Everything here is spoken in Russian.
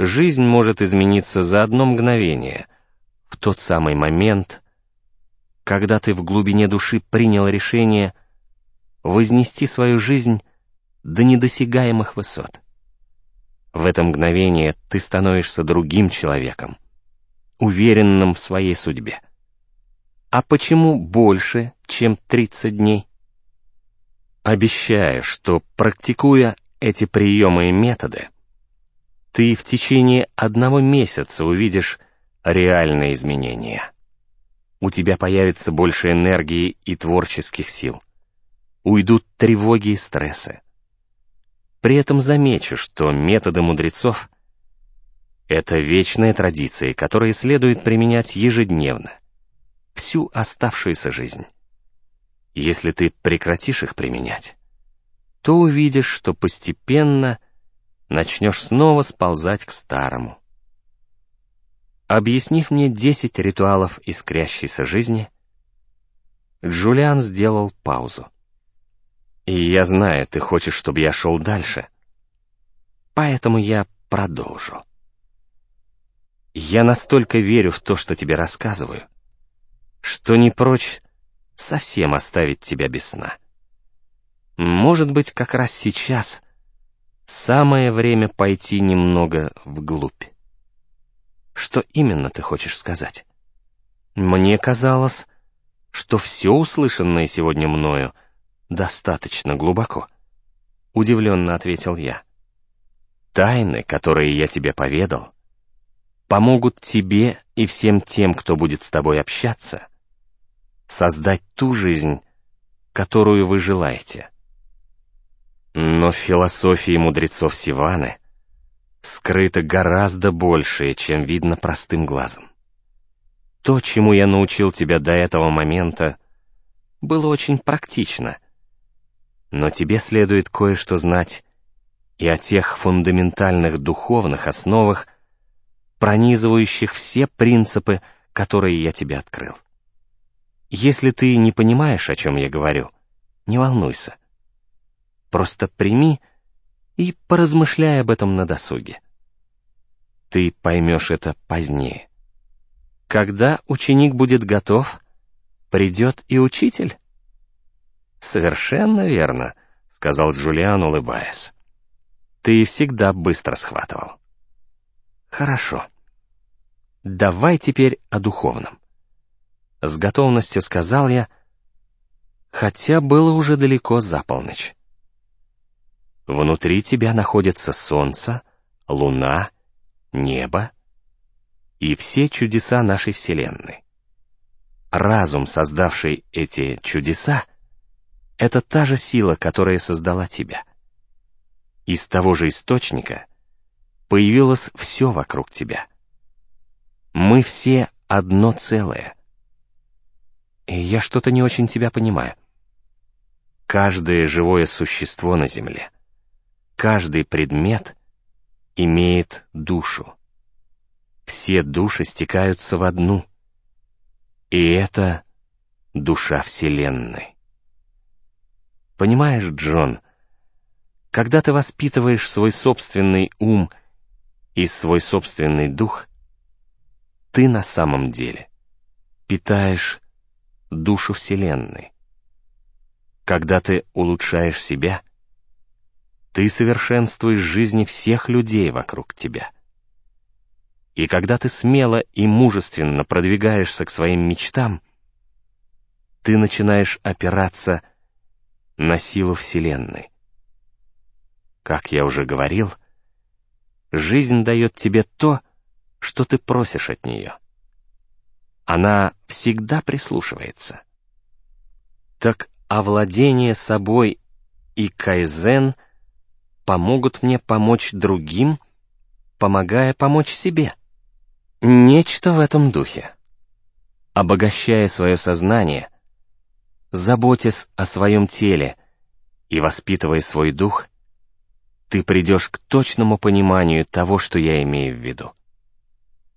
Жизнь может измениться за одно мгновение, в тот самый момент, когда ты в глубине души принял решение вознести свою жизнь до недосягаемых высот. В это мгновение ты становишься другим человеком, уверенным в своей судьбе. А почему больше, чем 30 дней? Обещаю, что, практикуя эти приемы и методы, ты в течение 1 месяца увидишь реальные изменения. У тебя появится больше энергии и творческих сил. Уйдут тревоги и стрессы. При этом замечу, что методы мудрецов — это вечные традиции, которые следует применять ежедневно, всю оставшуюся жизнь. Если ты прекратишь их применять, то увидишь, что постепенно начнешь снова сползать к старому. Объяснив мне 10 ритуалов искрящейся жизни, Джулиан сделал паузу. И я знаю, ты хочешь, чтобы я шел дальше, поэтому я продолжу. Я настолько верю в то, что тебе рассказываю, что не прочь совсем оставить тебя без сна. Может быть, как раз сейчас самое время пойти немного вглубь. Что именно ты хочешь сказать? Мне казалось, что все услышанное сегодня мною достаточно глубоко. Удивленно ответил я. Тайны, которые я тебе поведал, помогут тебе и всем тем, кто будет с тобой общаться, создать ту жизнь, которую вы желаете. Но в философии мудрецов Сиваны скрыто гораздо большее, чем видно простым глазом. То, чему я научил тебя до этого момента, было очень практично, но тебе следует кое-что знать и о тех фундаментальных духовных основах, пронизывающих все принципы, которые я тебе открыл. Если ты не понимаешь, о чем я говорю, не волнуйся. Просто прими и поразмышляй об этом на досуге. Ты поймешь это позднее. Когда ученик будет готов, придет и учитель. «Совершенно верно», — сказал Джулиан, улыбаясь. «Ты всегда быстро схватывал». «Хорошо. Давай теперь о духовном». С готовностью сказал я, хотя было уже далеко за полночь. Внутри тебя находятся солнце, луна, небо и все чудеса нашей Вселенной. Разум, создавший эти чудеса, это та же сила, которая создала тебя. Из того же источника появилось все вокруг тебя. Мы все одно целое. И я что-то не очень тебя понимаю. Каждое живое существо на Земле, каждый предмет имеет душу. Все души стекаются в одну, и это душа Вселенной. Понимаешь, Джон, когда ты воспитываешь свой собственный ум и свой собственный дух, ты на самом деле питаешь душу Вселенной. Когда ты улучшаешь себя, ты совершенствуешь жизни всех людей вокруг тебя. И когда ты смело и мужественно продвигаешься к своим мечтам, ты начинаешь опираться на силу Вселенной. Как я уже говорил, жизнь дает тебе то, что ты просишь от нее. Она всегда прислушивается. Так овладение собой и кайзен помогут мне помочь другим, помогая помочь себе. Нечто в этом духе. Обогащая свое сознание, заботясь о своем теле и воспитывая свой дух, ты придешь к точному пониманию того, что я имею в виду.